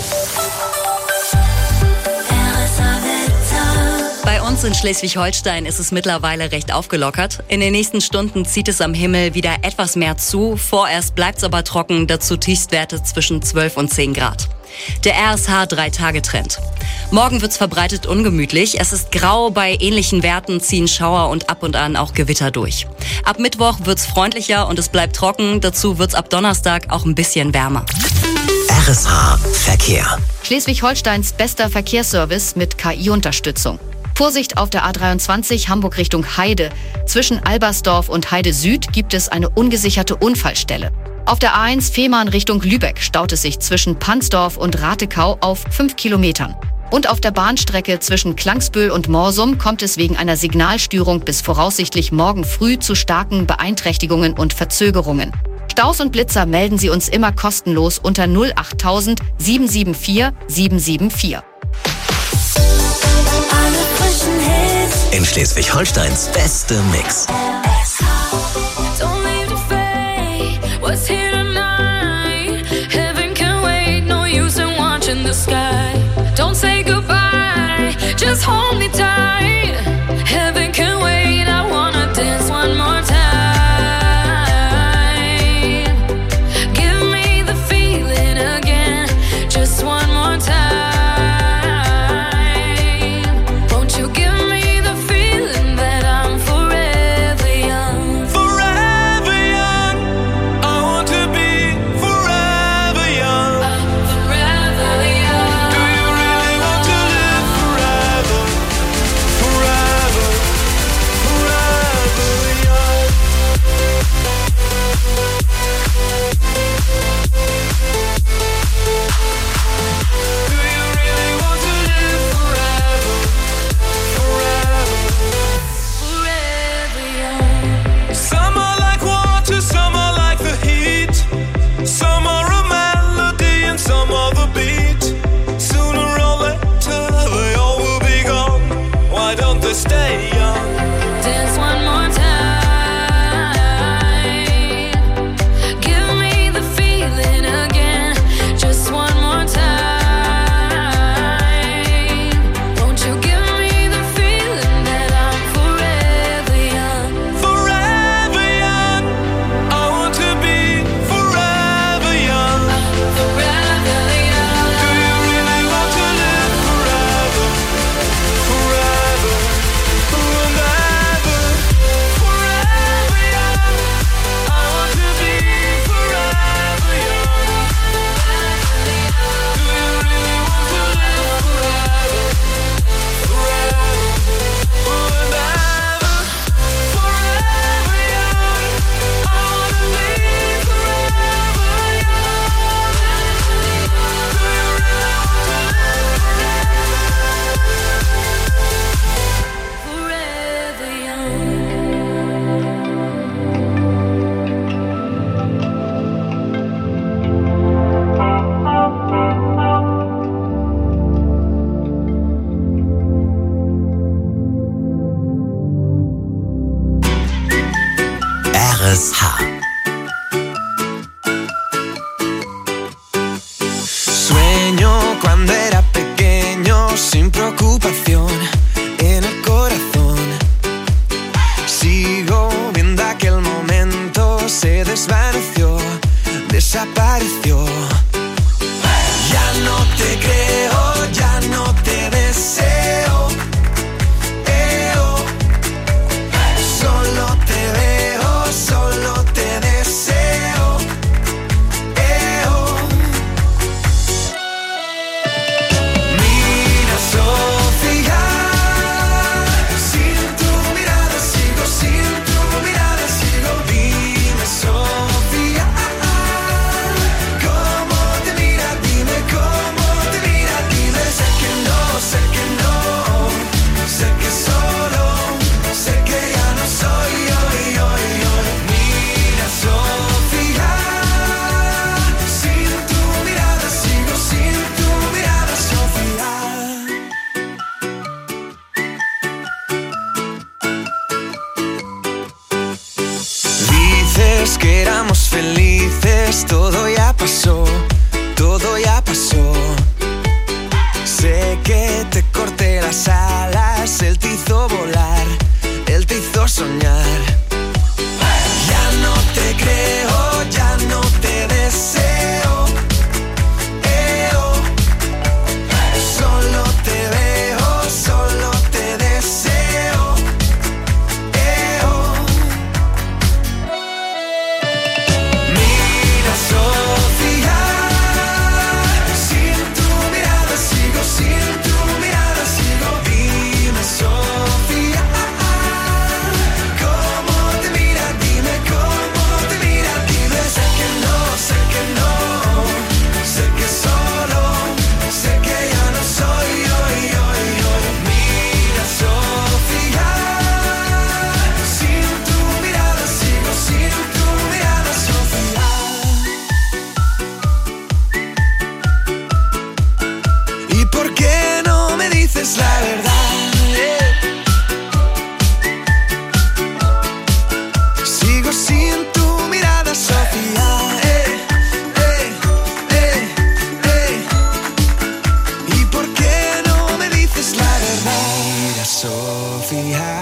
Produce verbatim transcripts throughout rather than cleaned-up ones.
Bei uns in Schleswig-Holstein ist es mittlerweile recht aufgelockert. In den nächsten Stunden zieht es am Himmel wieder etwas mehr zu. Vorerst bleibt es aber trocken, dazu Tiefstwerte zwischen zwölf und zehn Grad. Der R S H drei Tage Trend. Morgen wird's verbreitet ungemütlich. Es ist grau, bei ähnlichen Werten ziehen Schauer und ab und an auch Gewitter durch. Ab Mittwoch wird's freundlicher und es bleibt trocken. Dazu wird's ab Donnerstag auch ein bisschen wärmer. R S H Verkehr. Schleswig-Holsteins bester Verkehrsservice mit K I-Unterstützung. Vorsicht auf der A dreiundzwanzig Hamburg Richtung Heide. Zwischen Albersdorf und Heide Süd gibt es eine ungesicherte Unfallstelle. Auf der A eins Fehmarn Richtung Lübeck staut es sich zwischen Pansdorf und Ratekau auf fünf Kilometern. Und auf der Bahnstrecke zwischen Klangsbühl und Morsum kommt es wegen einer Signalstörung bis voraussichtlich morgen früh zu starken Beeinträchtigungen und Verzögerungen. Staus und Blitzer melden Sie uns immer kostenlos unter null achttausend sieben sieben vier sieben sieben vier. In Schleswig-Holsteins beste Mix. What's here tonight? Heaven can wait, no use in watching the sky. Don't say goodbye, just hold me tight. Heaven can wait, I wanna dance one more time. Give me the feeling again, just one more time. Won't you give me the feeling that I'm forever young? Forever young. Stay young. Dance one more time. Give me the feeling again, just one more time. Won't you give me the feeling that I'm forever young? Forever young. I want to be forever young. Forever young. Do you really want to live forever? Forever. R S H. Sueño cuando era pequeño, sin preocupación en el corazón. Sigo viendo aquel momento, se desvaneció, desapareció. Ya no te creo, ya no te deseo. Solo te veo, solo te deseo. Eh-oh. Mira, Sofía, sin tu mirada sigo, sin tu mirada sigo. Dime, Sofía, cómo te mira, dime cómo te mira, dime. Sé que no, sé que no, sé que solo, sé que ya no soy yo, yo, yo. Mira, Sofía, sin tu mirada sigo, sin tu mirada, Sofía. Dices que éramos felices, todo ya pasó, todo ya pasó. las alas, él te hizo volar, él te hizo soñar. Ya no te creo, ya no te deseo, eh, oh. Solo te veo, solo te deseo, eh, oh. Mira, Sofía, sin tu mirada sigo, sin tu mirada sigo. Dime, Sofía, ¿cómo te mira? Dime cómo te mira, dime. Sé que no, sé que no, sé que solo, sé que ya no soy hoy, hoy, hoy. Mira, Sofía, sin tu mirada sigo, sin tu mirada, Sofía. ¿Y por qué no me dices la verdad? eh? Sigo sin tu mirada, Sofía. eh, eh, eh, eh. ¿Y por qué no me dices la verdad? Mira, Sofía,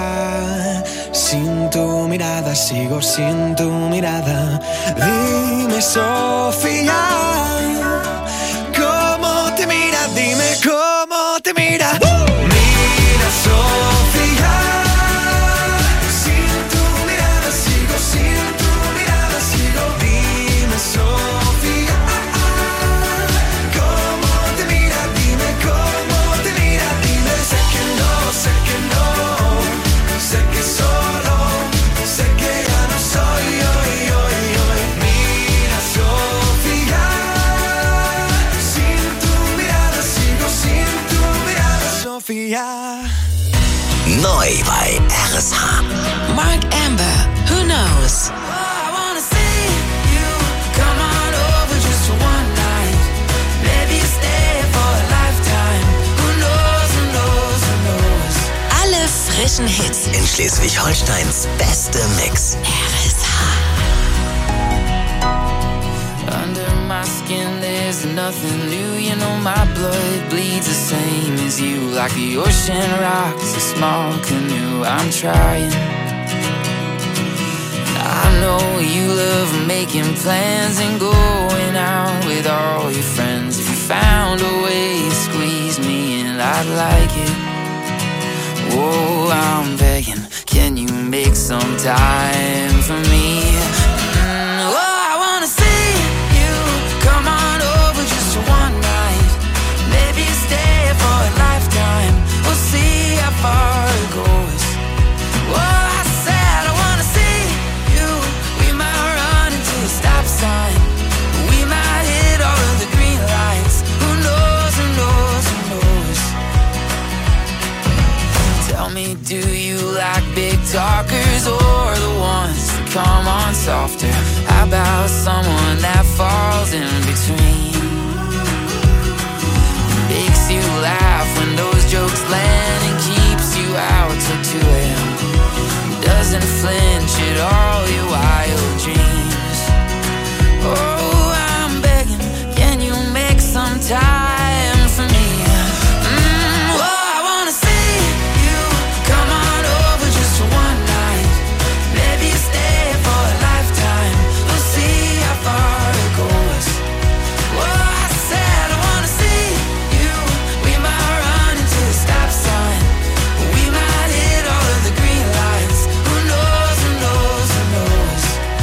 sin tu mirada sigo, sin tu mirada. Dime, Sofía, ¿cómo te mira? Dime cómo te mira. Mira, Sofía, sin tu mirada sigo, sin tu mirada sigo. Dime, Sofía, ¿cómo te mira? Dime cómo te mira, dime. Sé que no, sé que no, sé que solo, sé que ya no soy hoy, hoy, hoy. Mira, Sofía, sin tu mirada sigo, sin tu mirada, Sofía. Neu bei R S H. Mark Amber, who knows? I wanna see you come on over just for one night. Maybe stay for a lifetime. Who knows, who knows, who knows? Alle frischen Hits. In Schleswig-Holsteins beste Mix. R S H. Under my skin there's nothing new. You know my blood bleeds the same as you. Like the ocean rocks a small canoe. I'm trying. I know you love making plans and going out with all your friends. If you found a way to squeeze me in, I'd like it. Whoa, I'm begging, can you make some time for me? Mm, oh, I wanna see you come on over just for one night. Maybe stay for a lifetime. We'll see how far it goes. Oh, I said I wanna see you. We might run into a stop sign. We might hit all of the green lights. Who knows, who knows, who knows? Tell me, do you like big talkers or the ones that come on softer? How about someone that falls in between? Makes you laugh when those jokes land and keeps you out till two a.m. Doesn't flinch at all your wild dreams. Oh, I'm begging, can you make some time for me? Mm, oh, I wanna see you come on over just for one night. Maybe stay for a lifetime. We'll see how far it goes. Oh, I said I wanna see you. We might run into a stop sign. We might hit all of the green lights. Who knows, who knows, who knows?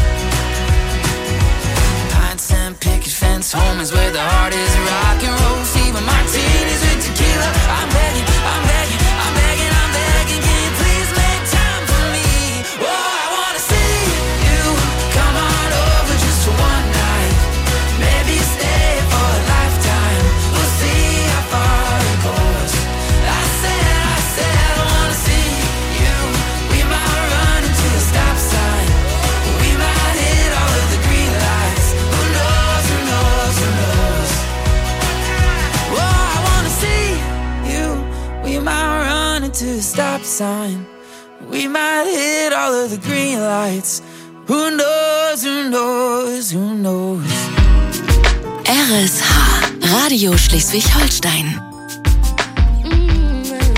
Pints and picket fence home is where the heart is. Rock and roll, fever martinis with tequila. I'm begging, I'm begging, I'm begging, I'm begging. Can you please make time for me? Oh, I wanna see you come on over just for one night. Maybe stay for a lifetime. We'll see how far it goes. I said, I said I wanna see you. We might run into a stop sign. We might hit all of the green lights. Who knows, who knows, who knows? Oh, I wanna see you. We might run into a stop sign. We might hit all of the green lights. Who knows, who knows, who knows? R S H. Radio Schleswig-Holstein. Mm-hmm.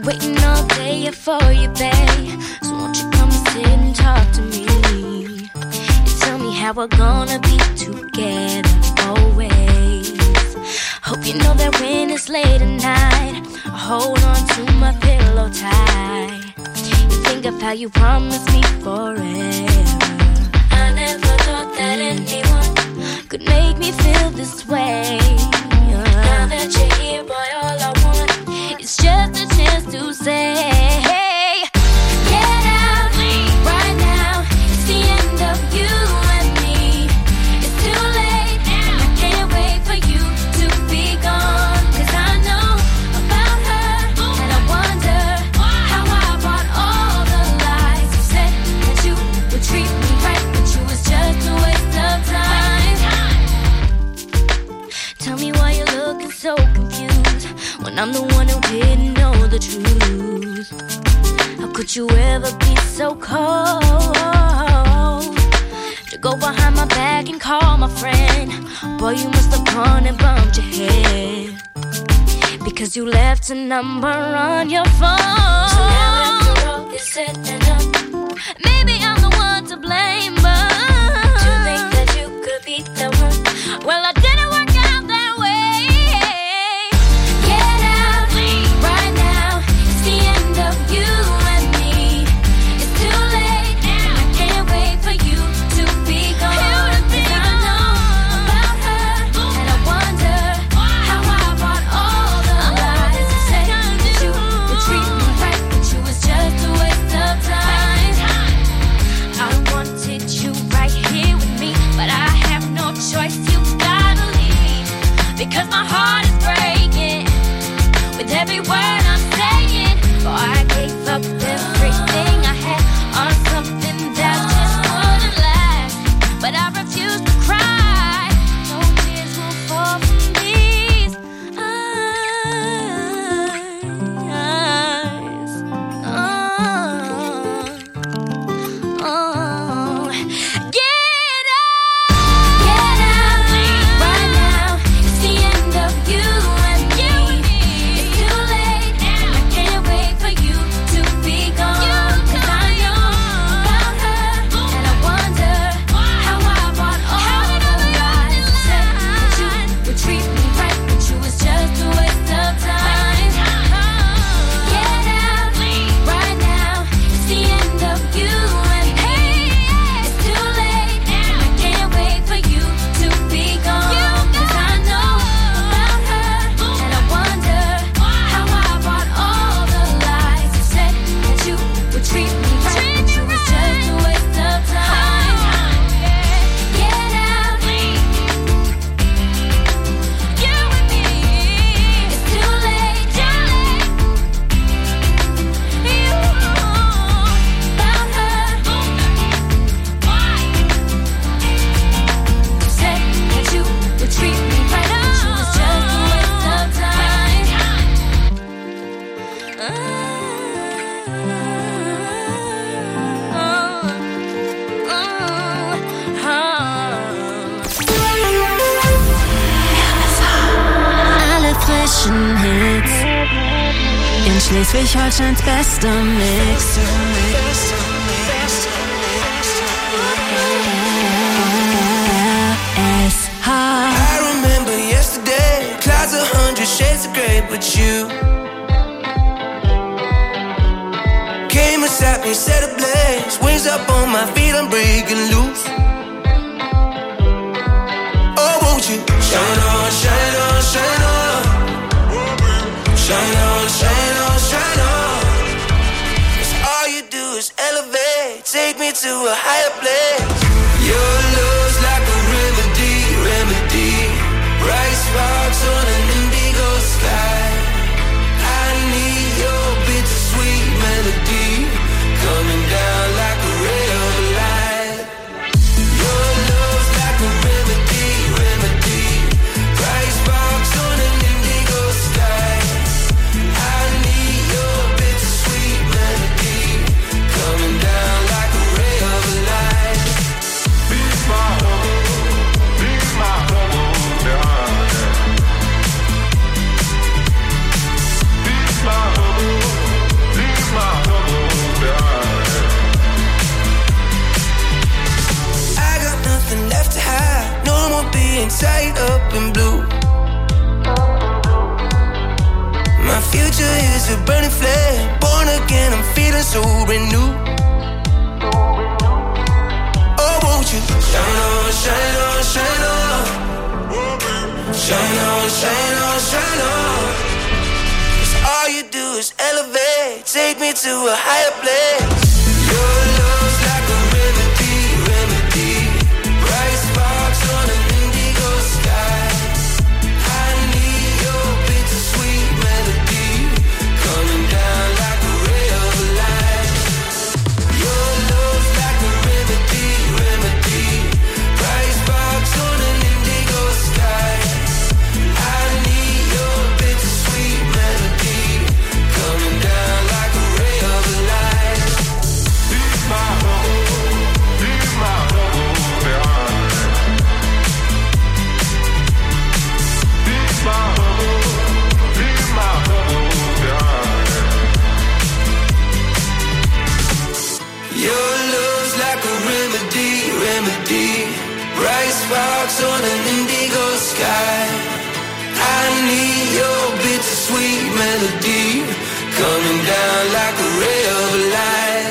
waiting all day for you, babe. So won't you come and sit and talk to me and tell me how we're gonna be together always. Hope you know that when it's late at night, I hold on to my pillow tight. You think of how you promised me forever. I never thought that anyone could make me feel this way. Now that you're here, boy, all I want is just a chance to say, hey, get out right now. It's the end of you and me. It's too late now. I can't wait for you to be gone. 'Cause I know about her, and I wonder how I bought all the lies. You said that you would treat me right, but you was just a waste of time. Tell me why you're looking so confused when I'm the one who didn't know the truth. How could you ever be so cold to go behind my back and call my friend? Boy, you must have gone and bumped your head because you left a number on your phone. So now after all is said and done, maybe I'm the one to blame, but to think that you could be the one, well, I didn't work out that way. Get out right now. It's the end of you and me. It's too late now. I can't wait for you to be gone. 'Cause I know about her, and I wonder how I bought all the lies. You said that you would treat me right, but you was just a waste of time. I wanted you right here with me, but I have no choice. You gotta leave because my heart is breaking with every word I'm saying. For I gave up everything I had on something that just wouldn't last. But I refuse to cry. No tears will fall from these eyes. Oh, oh. Get out, get out right now. It's the end of you and me. It's too late now. I can't wait for you to be gone. 'Cause I know about her, and I wonder how I bought all the lies. You said that you would treat me right, but you was just a waste of time. Get out right now. It's the end of you and me. It's too late now. I can't wait for you to be gone. 'Cause I know about her, and I wonder how I bought all the lies. You said that you would treat me right, but you was just a waste of time. Get out, you and me. It's too late, too late. You about her. Why? You said that you would treat me right, but you was just a waste of time. Alle frischen Hits in Schleswig-Holsteins bester Mix. R S H. I remember yesterday, clouds a hundred shades of grey, but you came and sat me, set ablaze. Wings up on my feet, I'm breaking loose. Oh, won't you shine on, shine on, shine on, shine on, shine on, shine on. 'Cause all you do is elevate, take me to a higher place. Your love's like a remedy, remedy. Bright sparks on an indigo sky. I need your bittersweet melody coming down like a ray of light. Your love's like a remedy, remedy. Bright sparks on an indigo sky. I need your bittersweet melody coming down like a ray of light. paint tied up in blue. My future is a burning flame. Born again, I'm feeling so brand new. Oh, won't you shine on, shine on, shine on. Shine on, shine on, shine on. 'Cause all you do is elevate. Take me to a higher place. Your love's like a remedy, remedy. Bright sparks on an indigo sky. I need your bittersweet melody coming down like a ray of light. Your love's like a remedy, remedy. Bright sparks on an indigo sky. I need your bittersweet melody coming down like a ray of light. Leave my home, leave my home behind. Leave my home, leave my home behind. Your love's like a remedy, remedy. Bright sparks on an indigo sky. I need your bittersweet melody coming down like a ray of light.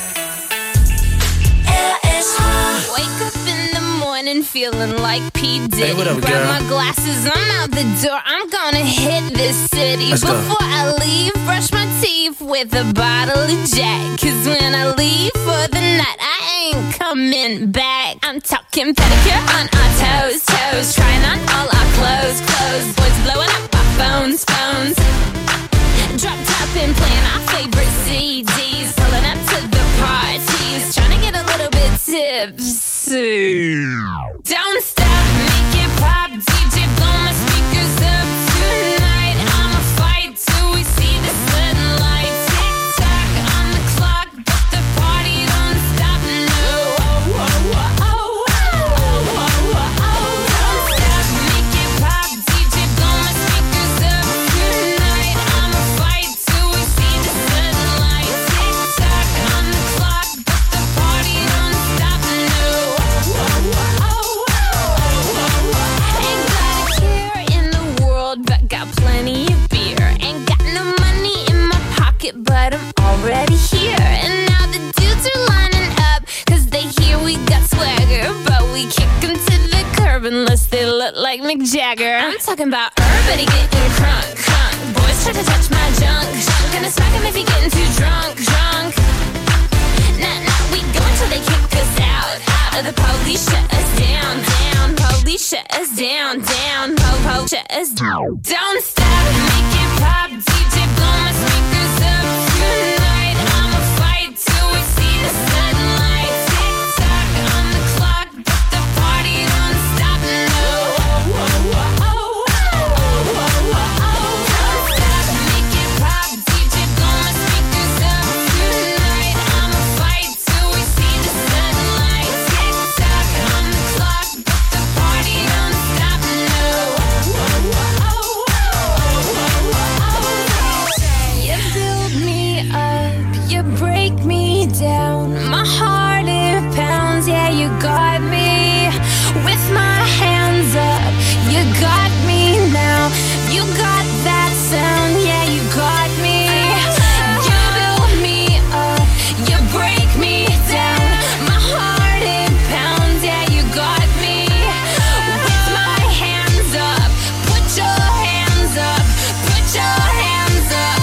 Wake up in the morning feeling like P. Diddy. Hey, what up, Grab girl? my glasses, I'm out the door. I'm gonna hit this city. Let's go. Before I leave, brush my teeth with a bottle of Jack. 'Cause when I leave for the night, I ain't coming back. I'm talking pedicure on our toes, toes. Trying on all our clothes, clothes. Boys blowing up our phones, phones. Drop top and playing our favorite C Ds. Pulling up to the parties. Trying to get a little bit tipsy. Don't stop, make it pop. D J, blow my speakers up tonight. I'ma fight till we see the sunlight. Tick tock on the clock, but the party don't stop. No. Oh, oh, oh, oh, oh, oh, oh. Don't stop, make it pop. D J, blow my speakers up tonight. I'ma fight till we see the sunlight. Tick tock on the clock, but the party don't stop. No. Oh, oh, oh, oh, oh, oh. Ain't got a care in the world, but got plenty of beer. Ain't got no money in my pocket, but I'm already here. And now the dudes are lining up, 'cause they hear we got swagger. But we kick 'em to the curb unless they look like Mick Jagger. I'm talking about everybody getting crunk, crunk. Boys try to touch my junk, junk. Gonna smack 'em if he getting too drunk, drunk. Nah, nah, we go until they kick us out, out. Or the police shut us down, down. Police shut us down, down. Po, po, shut us down. Don't stop, make it pop. D J, blow my speakers up tonight. I'ma fight till we see the sunlight. Tick tock on the clock, but the party don't stop. No. Oh, oh, oh, oh, oh, oh, oh, oh. Don't stop, make it pop. D J, blow my speakers up tonight. I'ma fight till we see the sunlight. Tick tock on the clock, but the party don't stop. No. Oh, oh, oh, oh, oh, oh. You build me up, you break me down. My heart it pounds, yeah, you got me. With my hands up, you got me now. You got that sound, yeah, you got me. You build me up, you break me down. My heart it pounds, yeah, you got me. With my hands up, put your hands up, put your hands up.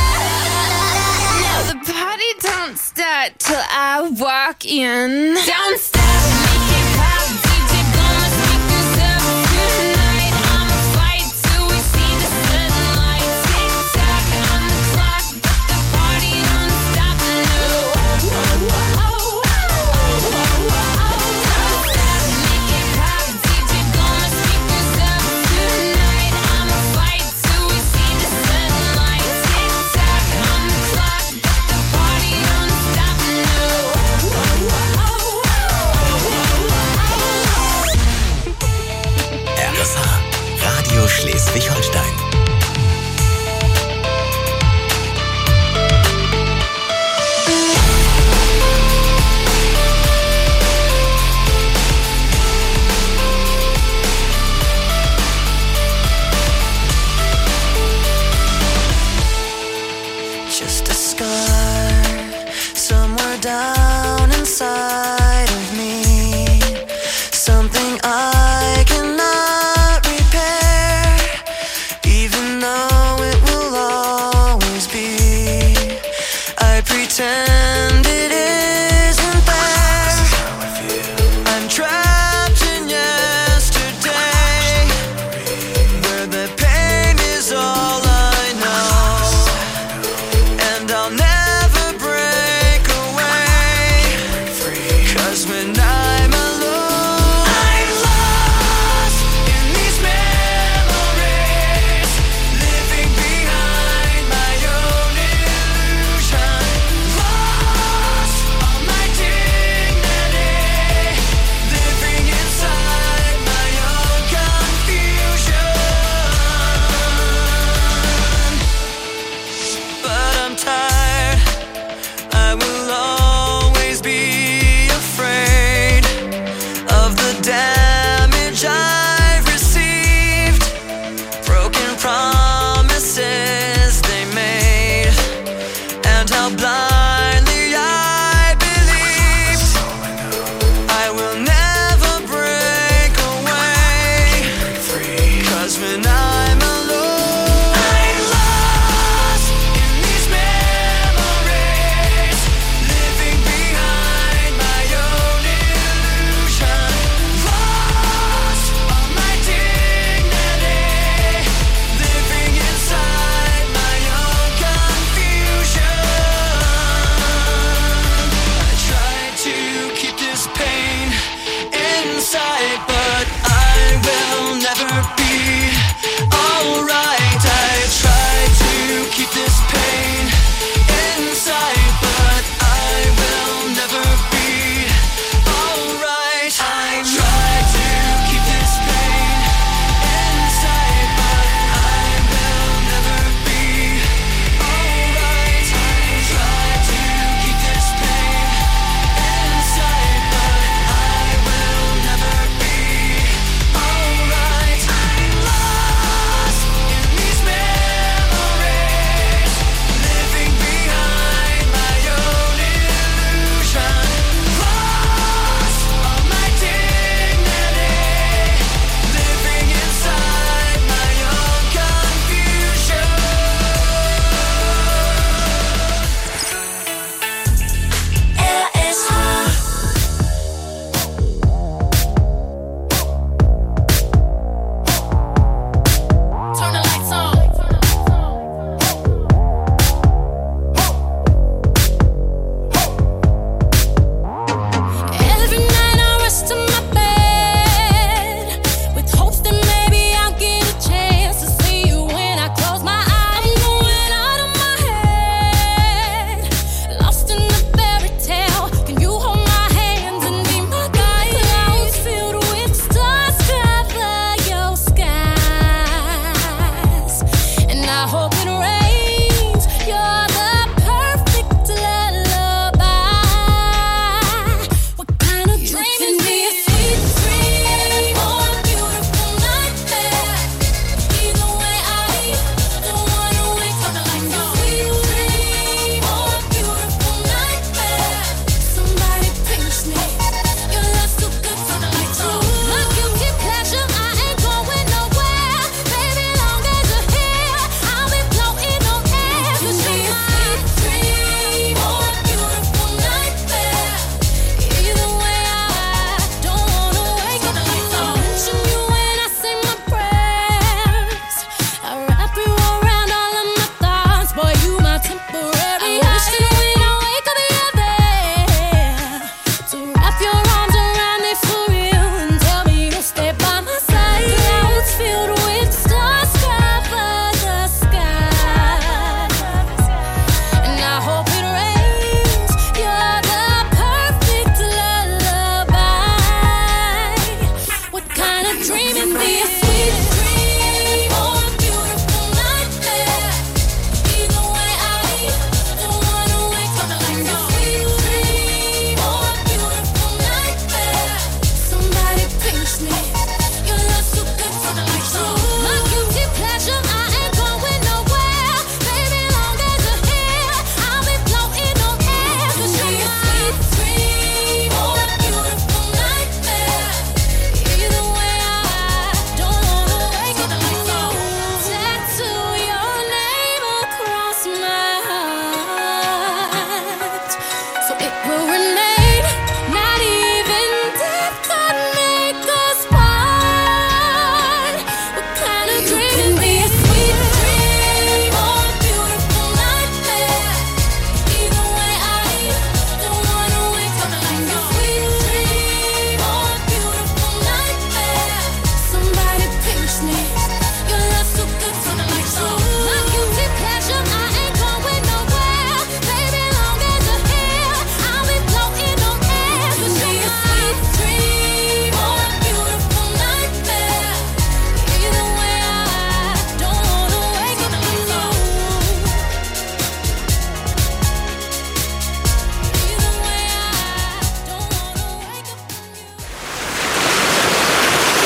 Now the party don't start till I walk in. Don't stop, make it pop. D J, blow my speakers up tonight. I'ma fight till we see the sunlight. Tick tock on the clock, but the party don't stop. No. Oh, oh, oh, oh, oh, oh, oh. Don't stop, make it pop. D J, blow my speakers up tonight. I'ma fight till we see the sunlight. Tick tock on the clock, but the party don't stop. No. Oh, oh, oh, oh.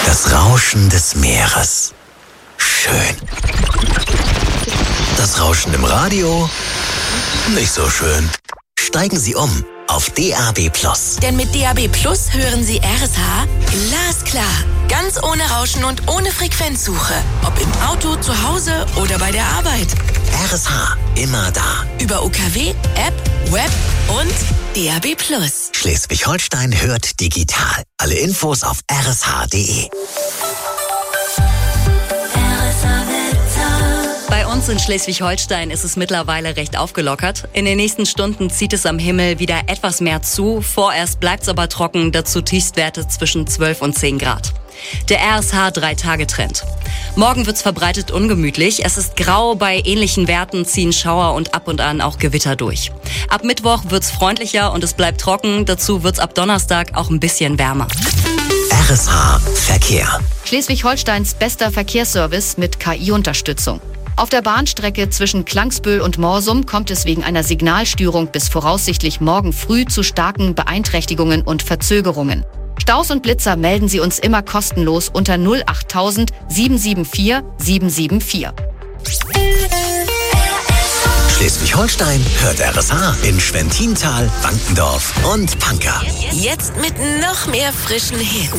Das Rauschen des Meeres. Schön. Das Rauschen im Radio. Nicht so schön. Steigen Sie um auf D A B Plus. Denn mit D A B Plus hören Sie R S H glasklar. Ganz ohne Rauschen und ohne Frequenzsuche. Ob im Auto, zu Hause oder bei der Arbeit. R S H, immer da. Über U K W, App, Web und D A B Plus. Schleswig-Holstein hört digital. Alle Infos auf r s h punkt d e. Bei uns in Schleswig-Holstein ist es mittlerweile recht aufgelockert. In den nächsten Stunden zieht es am Himmel wieder etwas mehr zu. Vorerst bleibt es aber trocken, dazu Tiefstwerte zwischen zwölf und zehn Grad. Der R S H drei Tage Trend. Morgen wird's verbreitet ungemütlich. Es ist grau, bei ähnlichen Werten ziehen Schauer und ab und an auch Gewitter durch. Ab Mittwoch wird's freundlicher und es bleibt trocken. Dazu wird's ab Donnerstag auch ein bisschen wärmer. R S H Verkehr. Schleswig-Holsteins bester Verkehrsservice mit K I-Unterstützung. Auf der Bahnstrecke zwischen Klangsbühl und Morsum kommt es wegen einer Signalstörung bis voraussichtlich morgen früh zu starken Beeinträchtigungen und Verzögerungen. Staus und Blitzer melden Sie uns immer kostenlos unter null acht tausend sieben sieben vier sieben sieben vier. Schleswig-Holstein hört R S H in Schwentintal, Wankendorf und Pankow. Jetzt mit noch mehr frischen Hits.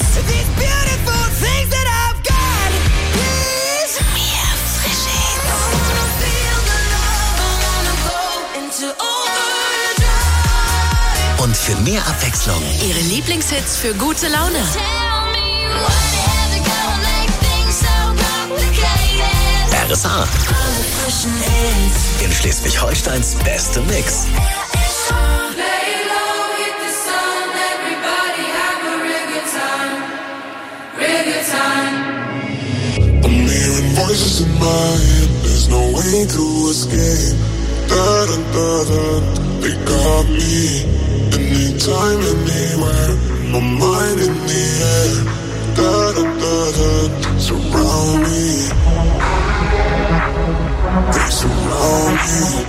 Und für mehr Abwechslung Ihre Lieblingshits für gute Laune. R S H. In Schleswig-Holsteins beste Mix. I'm hearing voices in my head, there's no way to escape. Da da da da, they got me. Anytime, anywhere, my mind in the air. Da da da da, surround me. They surround me.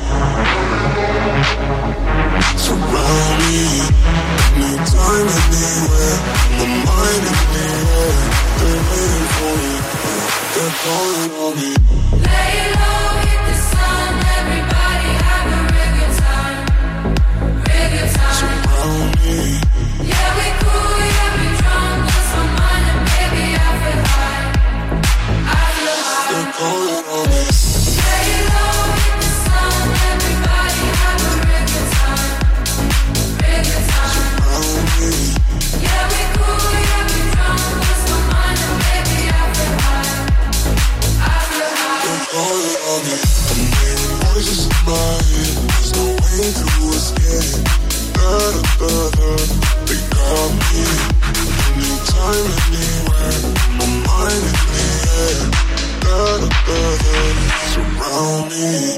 Surround me. Anytime, anywhere, my mind in the air. They're waiting for me. They're calling on me. Lay low, hit the sun, everybody have a real good time, real good time. Surround me. Yeah, we cool, yeah, we drunk, lost my mind and baby I feel high, I feel high. They're calling on me. Lay low, hit the sun, everybody have a real good time, real good time. Surround me. Yeah, we cool, yeah, we drunk, lost my mind and baby I feel high, I feel high. They're calling on me. I'm hearing voices in my head, there's no way to escape. Da da da da, they got me. Anytime, anywhere, my mind in the air. Da da da da, surround me.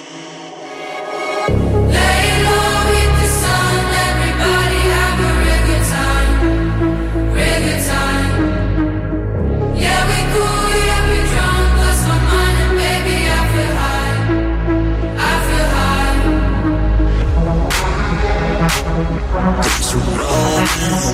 Lay low, hit the sun, everybody have a real good time, real good time. Yeah, we cool, yeah, we drunk, lost my mind and baby I feel high, I feel high. They surround me.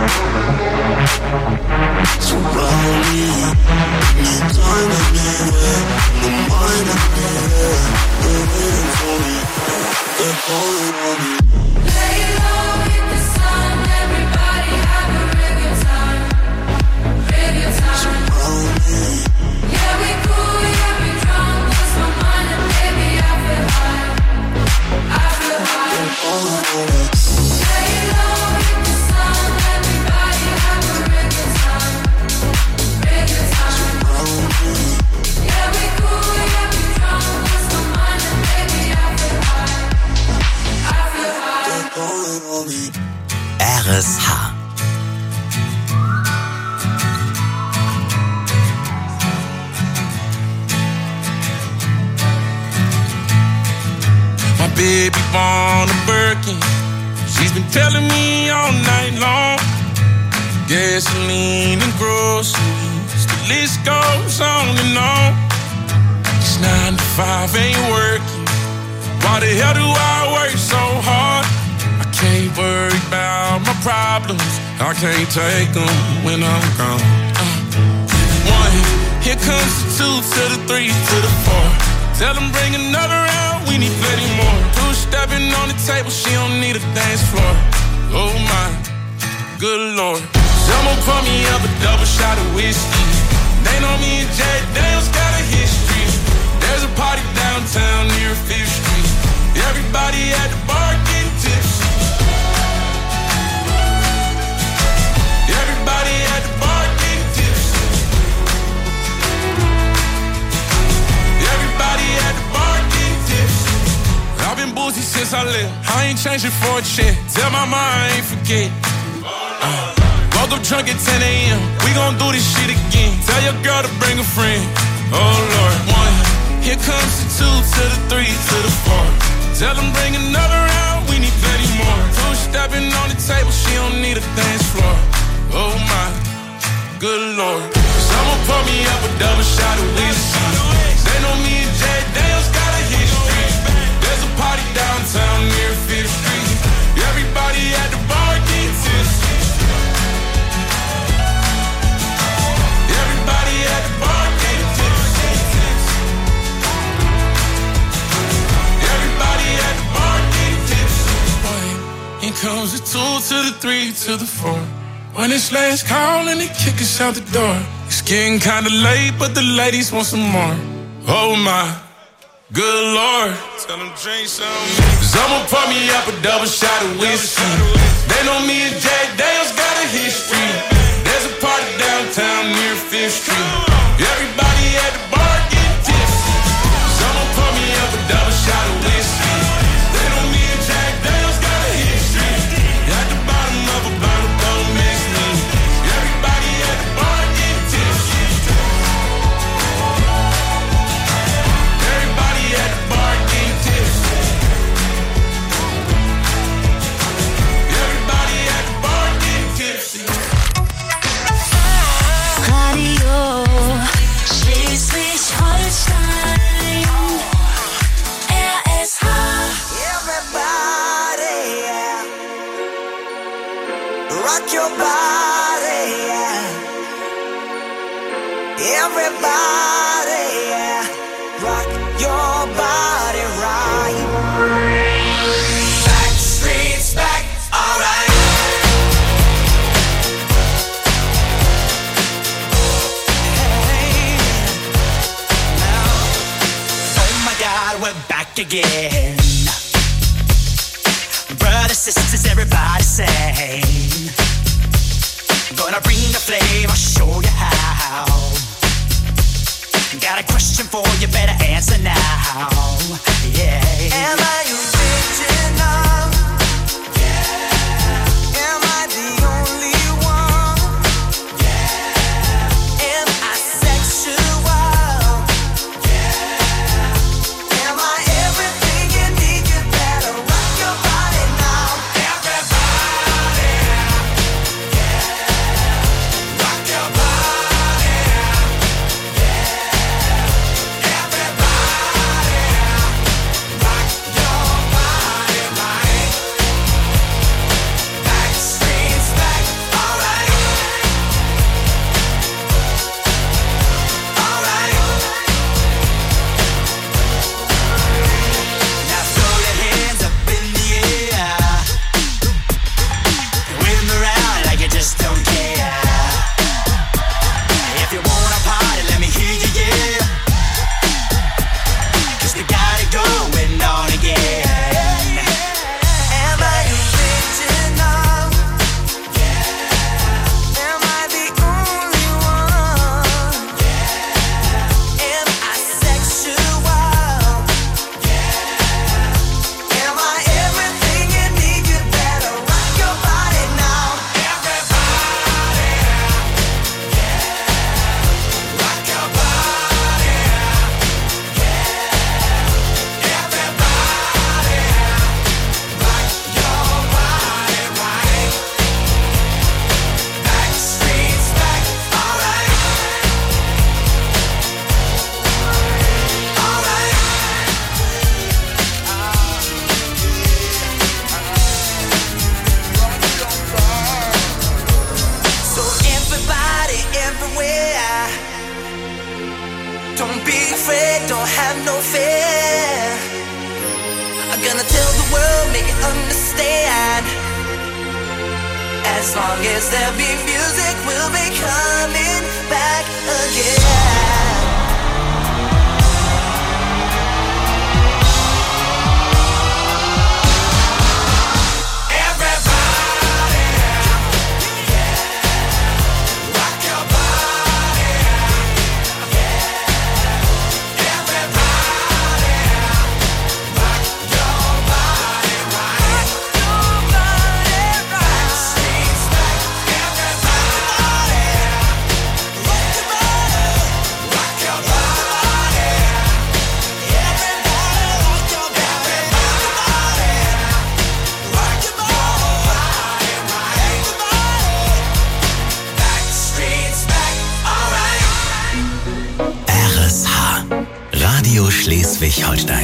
Surround me. Anytime, anywhere, my mind in the air. They're waiting for me. They're calling on me. Lay low, hit the sun, everybody have a real good time, real good time. Surround me. Yeah, we cool, yeah, we drunk, lost my mind and baby I feel high, I feel high. They're calling on me. Lay low, hit the sun, everybody have a real good time, real good time. Surround me. Yeah, we cool, yeah, we drunk, lost my mind and baby I feel high, I feel high. They're calling on me. R S H. My baby born a Birkin. She's been telling me all night long. Gasoline and groceries, the list goes on and on. This nine to five ain't working. Why the hell do I work so hard? I can't worry about my problems. I can't take them when I'm gone. Uh, Here comes the two to the three to the four. Tell them bring another round, we need plenty more. Two stepping on the table, she don't need a dance floor. Oh my, good lord. Someone pour me up a double shot of whiskey. They know me and Jay Daniels got a history. There's a party downtown near Fifth Street. Everybody at the bar getting tipsy. Everybody at the bar getting tipsy. Everybody at the bar getting tipsy. I've been boozy since I left. I ain't changing for a check. Tell my mom I ain't forget. Uh, woke up drunk at ten a.m. We gon' do this shit again. Tell your girl to bring a friend. Oh Lord, one. Here comes the two to the three to the four. Tell them bring another round, we need plenty more. Two stepping on the table, she don't need a dance floor. Oh my, good lord. Someone pour me up a double shot of whiskey. They know me and Jay Daniels got a history. There's a party downtown near Fifth Street. Everybody at the bar getting tipsy. Everybody at the bar getting tipsy. Everybody at the bar getting tipsy. Here comes the two to the three to the four. When it's last call and they kick us out the door. It's getting kinda late, but the ladies want some more. Oh my, good lord. Tell them drink some. Someone pour me up a double shot of whiskey. They know me and Jay Daniels got a history. There's a party downtown near Fifth Street. Everybody at the bar getting tipsy. Someone pour me up a double shot of whiskey. They know me and Jay Daniels got a history. At the bottom of a bottle, don't miss me. Everybody at the bar getting tipsy. Everybody at the bar getting tipsy. Everybody at the bar getting tipsy. Radio Schleswig-Holstein. R S H. Everybody, yeah. Rock your body, yeah. Everybody, yeah. Rock your body right. Back streets back, alright. Hey, now, oh my God, we're back again. Brothers, sisters, everybody sing. Gonna bring the flame, I'll show you how. Got a question for you, better answer now. Yeah. Am I original? Yeah. Am I the only one? Yeah. Am I sexual? Yeah. Am I everything you need? You better rock your body now. Everybody, yeah. Rock your body, yeah. Everybody, rock your be afraid, don't have no fear. I'm gonna tell the world, make it understand. As long as there be music, we'll be coming back again. Schleswig-Holstein.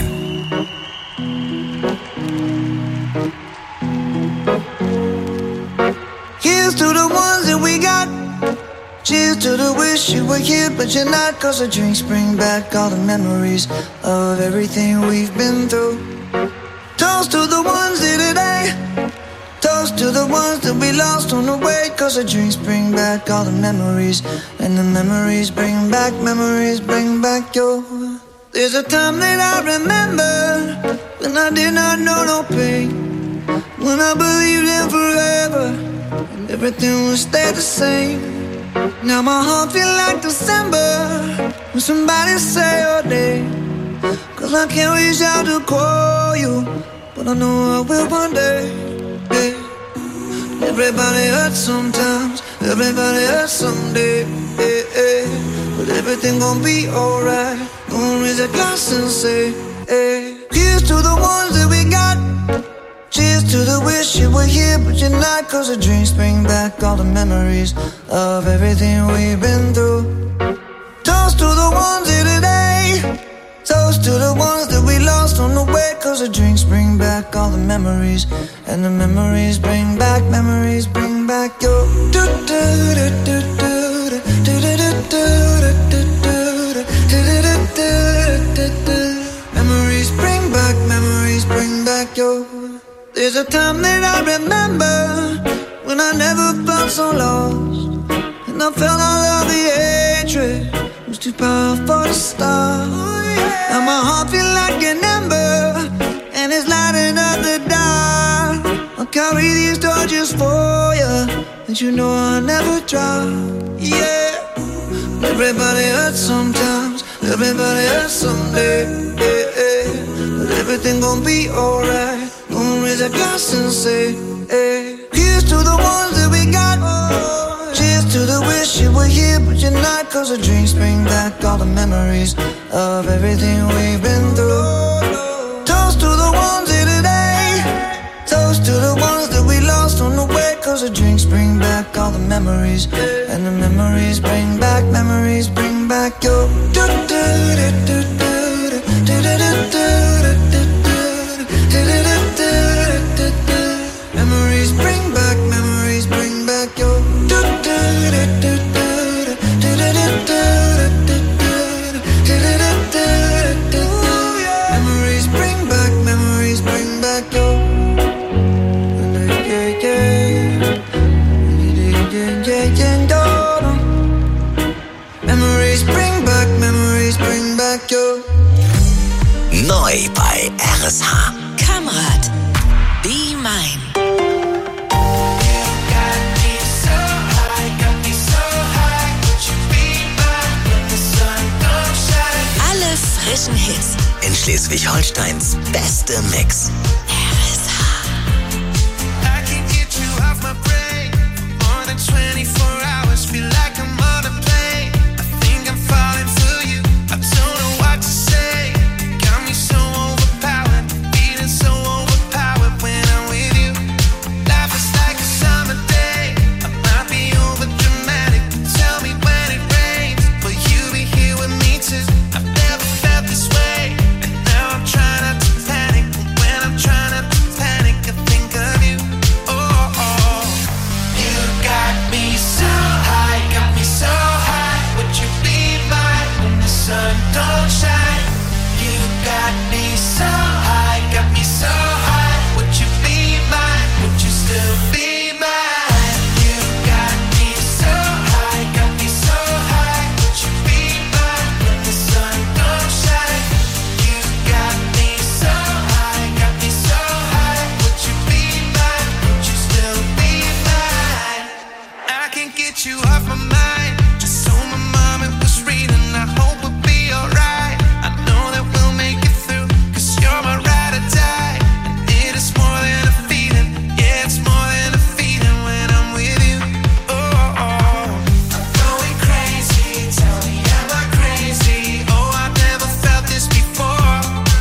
Here's to the ones that we got. Cheers to the wish you were here but you're not. Cause the drinks bring back all the memories of everything we've been through. Toast to the ones here today. Toast to the ones that we lost on the way. Cause the drinks bring back all the memories. And the memories bring back, memories bring back your. There's a time that I remember when I did not know no pain, when I believed in forever and everything would stay the same. Now my heart feel like December when somebody say your name. Cause I can't reach out to call you, but I know I will one day. Hey. Everybody hurts sometimes, everybody hurts someday. Hey, hey. But everything gon' be alright. Gonna raise a glass and say, hey. Here's to the ones that we got. Cheers to the wish you were here but you're not. Cause the drinks bring back all the memories of everything we've been through. Toast to the ones here today. Toast to the ones that we lost on the way. Cause the drinks bring back all the memories. And the memories bring back, memories bring back your. Do, do, do, do, do, do, do, do, do, do. Memories bring back, memories bring back your. There's a time that I remember when I never felt so lost, and I felt all of the hatred was too powerful to stop. Now my heart feel like an ember, and it's lighting up the dark. I'll carry these torches for you, and you know I'll never drop. Yeah. Everybody hurts sometimes, everybody hurts someday. Yeah, yeah. But everything gon' be alright. Gonna raise a glass and say, hey. Here's to the ones that we got. Cheers to the wish you were here but you're not. Cause the drinks bring back all the memories of everything we've been through. Toast to the ones here today. Toast to the ones that we lost on the way. Cause the drinks bring back all the memories. And the memories bring back, memories bring back your. Do, do, do, do, do, do, do, do, do, do. Memories bring back, memories bring back your. Do, do, do, do, do, do, do, do, do. Memories bring back, memories bring back your. Memories bring back, memories bring back your. Neu bei R S H. Kamrat, Be Mine. Alle frischen Hits. In Schleswig-Holsteins beste Mix. R S H. I can get you off my brain more than twenty-four hours. Feel like I'm on a plane. I think I'm falling for you. I don't know what to say. Got me so overpowered, feeling so overpowered when I'm with you. Life is like a summer day. I might be over dramatic. Tell me when it rains, will you be here with me too? I've never felt this way, and now I'm trying not to panic. But when I'm trying my mind. Just told my mom it was real and I hope we'll be alright. I know that we'll make it through, cause you're my ride or die. And it is more than a feeling, yeah, it's more than a feeling when I'm with you. Oh, oh, oh. I'm going crazy, tell me am I crazy? Oh, I've never felt this before.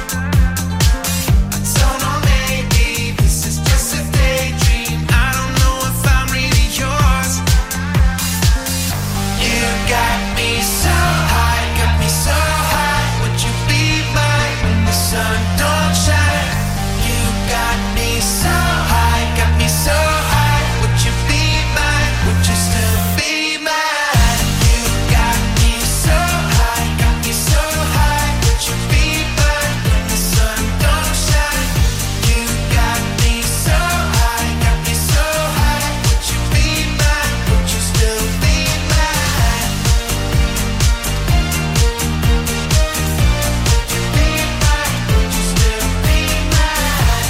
I don't know, maybe this is just a daydream. I don't know if I'm really yours. You got me so high, got me so high. Would you be mine when the sun don't shine? You got me so high, got me so high. Would you be mine? Would you still be mine? You got me so high, got me so high. Would you be mine when the sun don't shine? You got me so high, got me so high. Would you be mine? Would you still be mine? Would you be mine? Would you still be mine?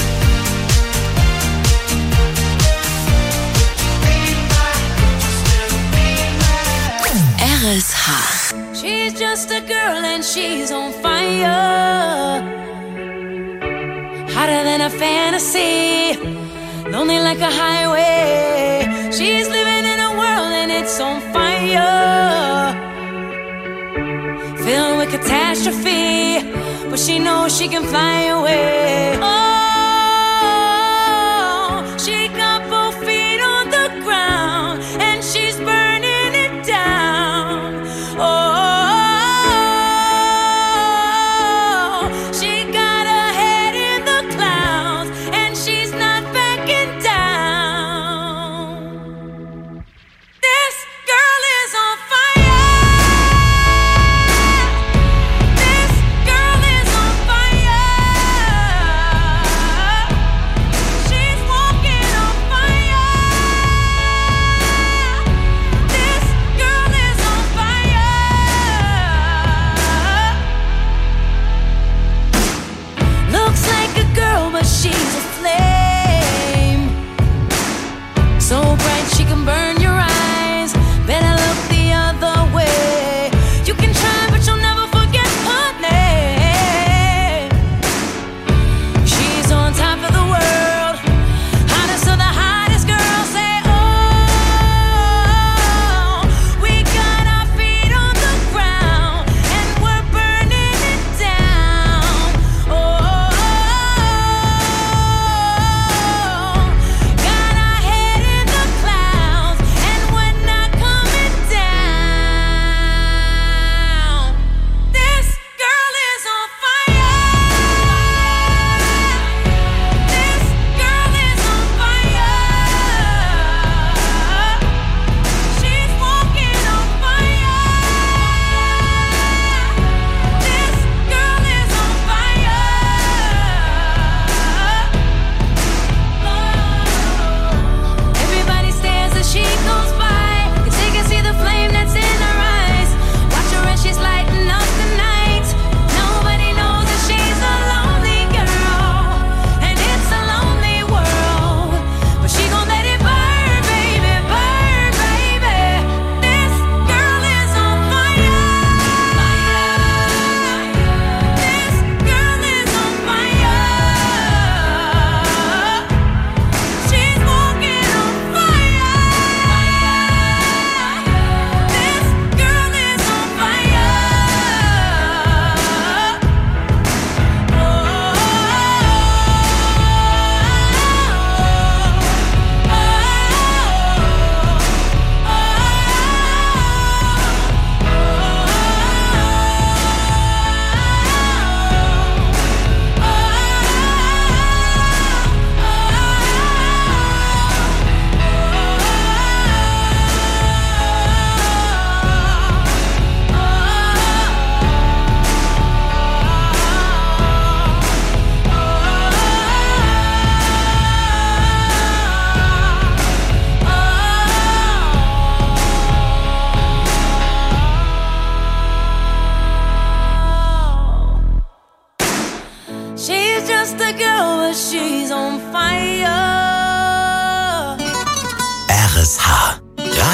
R S H. She's just a girl and she's on fire. Hotter than a fantasy, lonely like a highway. She's living in a world and it's on fire, filled with catastrophe, but she knows she can fly away. Oh, she got both feet on the ground and she's burning it down. Oh, she got her head in the clouds and she's not backing down. This girl is on fire. This girl is on fire.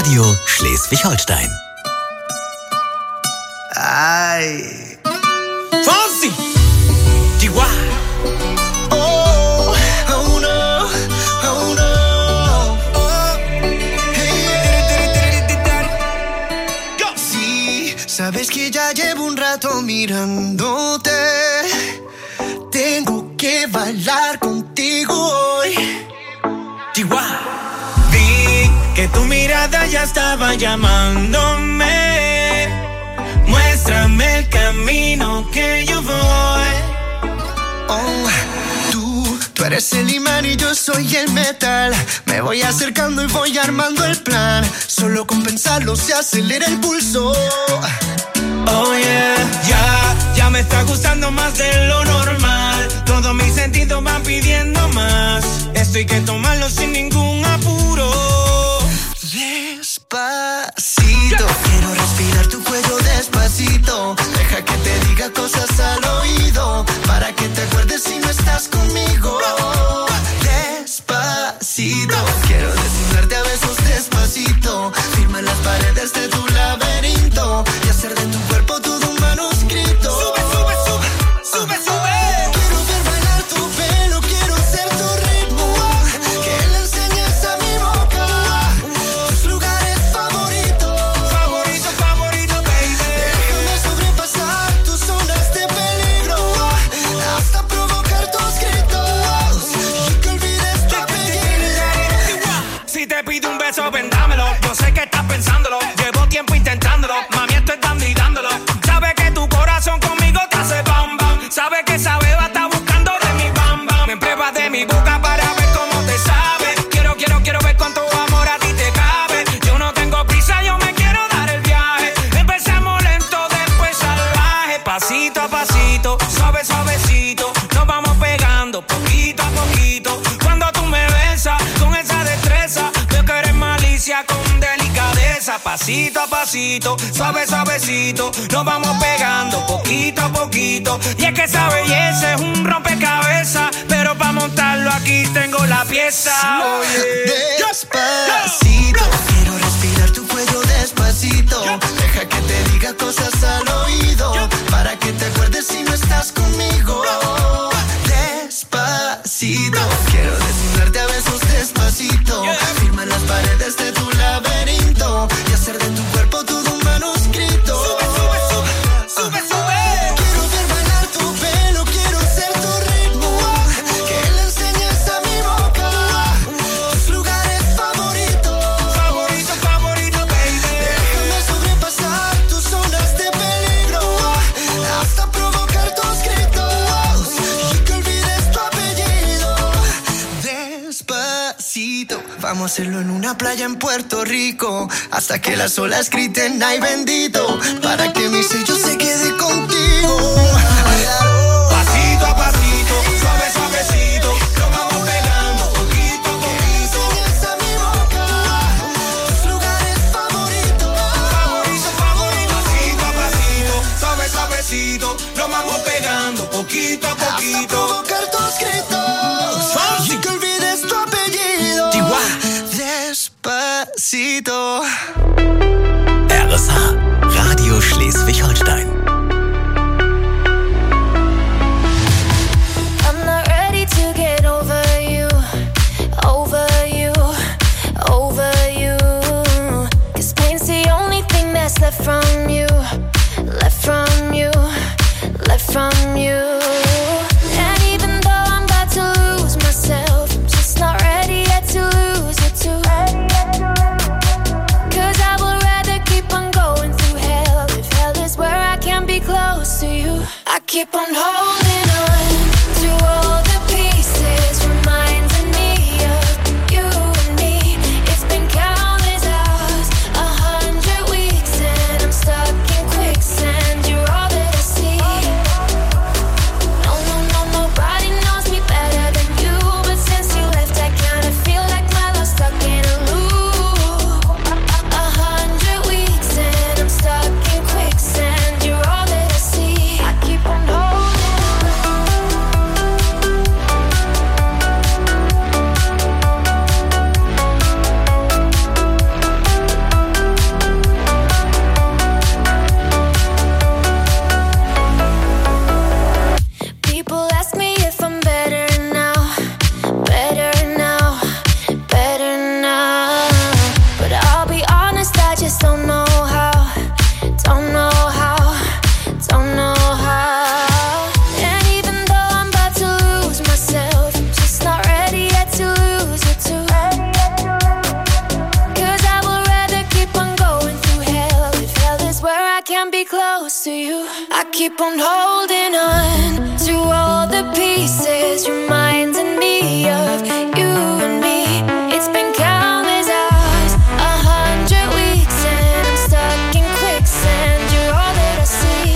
Radio Schleswig-Holstein. Ay. Fonsi. Chihuahua. Oh, oh no, oh no. Oh. Hey. Sí, sabes que ya llevo un rato mirándote. Tengo que bailar contigo hoy. Chihuahua. Vi que tu mirada ya estaba llamándome. Muéstrame el camino que yo voy. Oh, tú, tú eres el imán y yo soy el metal. Me voy acercando y voy armando el plan. Solo con pensarlo se acelera el pulso. Oh yeah, ya, ya me está gustando más de lo normal. Todos mis sentidos van pidiendo más. Esto hay que tomarlo sin ningún apuro. Despacito, quiero respirar tu cuello despacito. Deja que te diga cosas al oído, para que te acuerdes si no estás conmigo. Despacito, quiero desnudarte a besos despacito. Firma las paredes de tu laberinto y hacer de tu cuerpo todo un manuscrito. Sube, sube, sube, sube, sube. Quiero ver bailar tu pelo, quiero ser tu ritmo. Que le enseñes a mi boca tus lugares favoritos. Favorito, favorito, baby. Déjame sobrepasar tus zonas de peligro hasta provocar tus gritos y que olvides tu apellido. Si te pido un beso, vendámelo. Yo sé que estás pensándolo. Llevo tiempo intentándolo. Mami, estoy dando y dándolo. Sabes que tu corazón conmigo te hace bam bam. Sabes que esa beba está buscando de mi bam bam. Me pruebas de mi boca para ver cómo te sabe. Quiero, quiero, quiero ver cuánto amor a ti te cabe. Yo no tengo prisa, yo me quiero dar el viaje. Empezamos lento, después salvaje. Pasito a pasito, suave, suavecito. Nos vamos pegando poquito a poquito. Cuando tú me besas con esa destreza, veo que eres malicia con delicadeza. Pasito a pasito, suave, suavecito. Nos vamos pegando poquito a poquito. Y es que esa belleza es un rompecabezas, pero para montarlo aquí tengo la pieza. Oye. Despacito, quiero respirar tu cuello despacito. Deja que te diga cosas al oído, para que te acuerdes si no estás conmigo. Despacito, quiero desnudarte a besos despacito. Firma las paredes de tu laberinto y hacer de tu cuerpo todo un manuscrito. Sube, sube, sube, sube, sube. Quiero ver bailar tu pelo, quiero ser tu ritmo. Que le enseñes a mi boca tus lugares favoritos. Favorito, favorito, baby. Déjame sobrepasar tus zonas de peligro hasta provocar tus gritos y que olvides tu apellido. Despacito, vamos a hacerlo en una playa en Puerto Rico hasta que las olas griten ay bendito, para que mi sello se quede contigo. Pasito a pasito, suave, suavecito. Nos vamos pegando poquito a poquito. Enseñas a mi boca tus lugares favoritos. Favorito, favorito. Pasito a pasito, suave, suavecito. Nos vamos pegando poquito a Hasta poquito. provocar tus gritos y que olvides tu apellido. Despacito. R S H, Radio Schleswig-Holstein. I'm not ready to get over you, over you, over you. 'Cause pain's the only thing that's left from you, left from you, left from you. And even though I'm about to lose myself, I'm just not ready yet to lose you too. 'Cause I would rather keep on going through hell, if hell is where I can be close to you. I keep on holding on to all the pieces, reminding me of you and me. It's been countless hours, a hundred weeks, and I'm stuck in quicksand. You're all that I see. No, no, no, nobody knows me better than you, but since you left, I kinda feel like my love's stuck in a loop. A hundred weeks, and I'm stuck in quicksand. You're all that I see. I keep on holding on. just don't know how, don't know how, don't know how. And even though I'm about to lose myself, I'm just not ready yet to lose you too. Cause I would rather keep on going through hell, if hell is where I can be close to you. I keep on holding on to all the pieces, reminding me of you and me. It's been countless hours, a hundred weeks, and I'm stuck in quicksand. You're all that I see.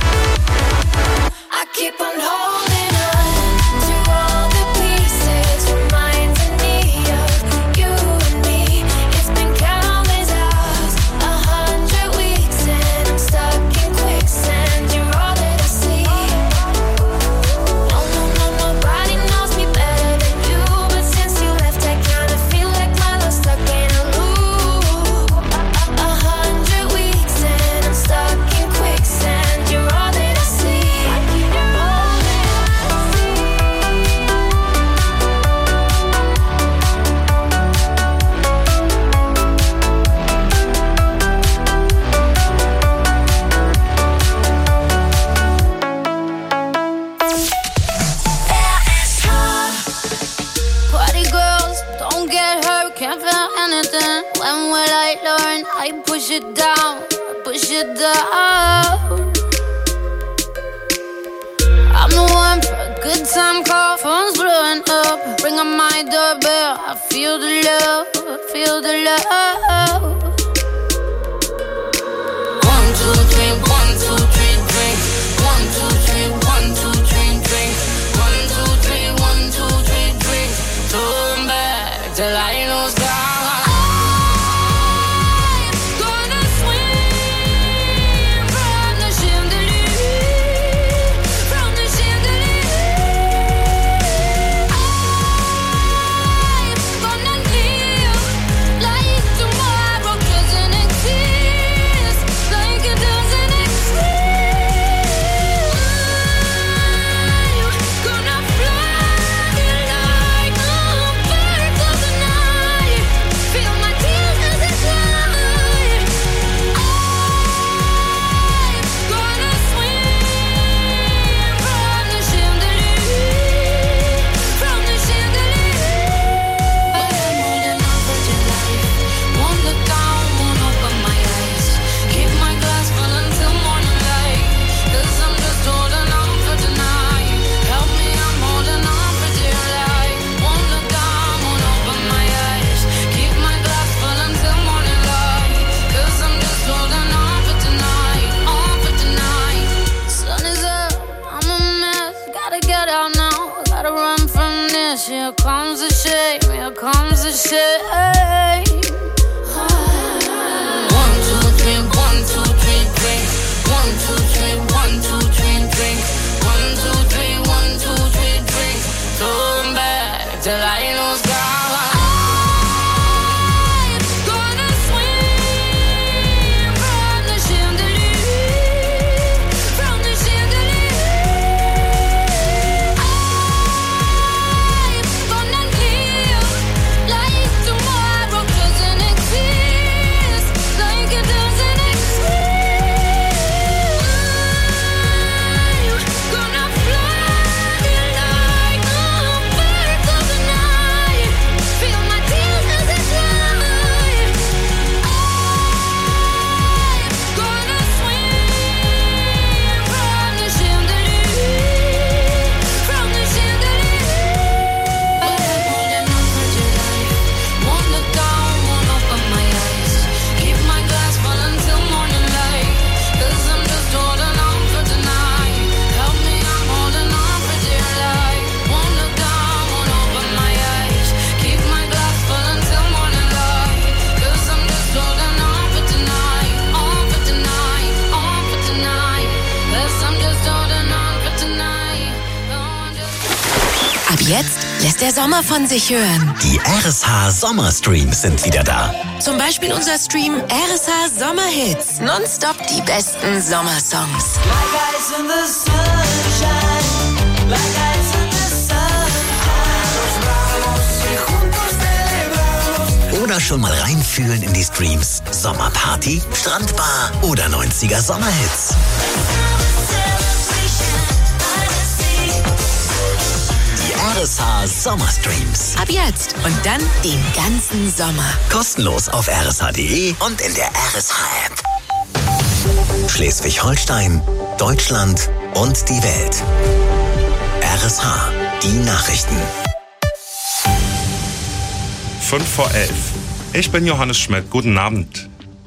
I keep on holding on to all the pieces, reminding me of you and me. It's been countless hours, a hundred weeks, and I'm stuck in quicksand. You're all that I see. No, no, no, nobody knows me better than you, but since you left, I kinda feel like my love's stuck in a loop. A hundred weeks, and I'm stuck in quicksand. You're all that I see. You're all that I see. Party girls, don't get hurt, can't feel anything. When will I learn? I push it down, push it down. I'm the one for a good time call, phone's blowing up. Ring on my doorbell, I feel the love, I feel the love. One, two, three, one, two, three, drink. One, two, three, one, two, three, drink. One, two, three, one, two, three, drink. Turn back till I lose God. I'm gonna swim from the chandelier, from the chandelier. I'm gonna live like tomorrow doesn't exist, like it doesn't exist. I'm gonna fly like a bird of the night. Feel my tears as they fly. I'm gonna swim from the chandelier, from the chandelier. But I'm holding on for dear life. Won't look down, won't open my eyes. Keep my glass full until morning light. Cause I'm just holding on for tonight. Help me, I'm holding on for dear life. Won't look down, won't open my eyes. Keep my glass full until morning light. Cause I'm just holding on for tonight, on for tonight. Sun is up, I'm a mess. Gotta get out now, gotta run from this. Here comes the shame, here comes the shame. One, two, three, one, two, three, drink. One, two, three, one, two, three, drink. One, two, three, one, two, three, drink. Turn back till I lose God. I'm gonna swim from the chandelier, from the chandelier. I'm gonna live like tomorrow doesn't exist, like it doesn't exist. I'm gonna fly like a bird of the night. Feel my tears as they fly. I'm gonna swim from the chandelier, from the chandelier. But I'm holding on for dear life. Won't look down, won't open my eyes. Keep my glass full until morning light. Cause I'm just holding on for tonight. Help me, I'm holding on for dear life. Won't look down, won't open my eyes. Keep my glass full until morning light. Cause I'm just holding on for tonight, on for tonight, on for tonight. Cause I'm just holding on for tonight. On just Ab jetzt lässt der Sommer von sich hören. Die R S H Sommerstreams sind wieder da. Zum Beispiel unser Stream R S H Sommerhits. Nonstop die besten Sommersongs. Like ice in the sunshine, like ice in the sun. Nos vamos y juntos celebramos. Oder schon mal reinfühlen in die Streams? Sommerparty, Strandbar oder neunziger Sommerhits? Die R S H Sommerstreams. Ab jetzt und dann den ganzen Sommer. Kostenlos auf r s h punkt d e und in der R S H-App. Schleswig-Holstein, Deutschland und die Welt. R S H, die Nachrichten. fünf vor elf. Ich bin Johannes Schmidt. Guten Abend.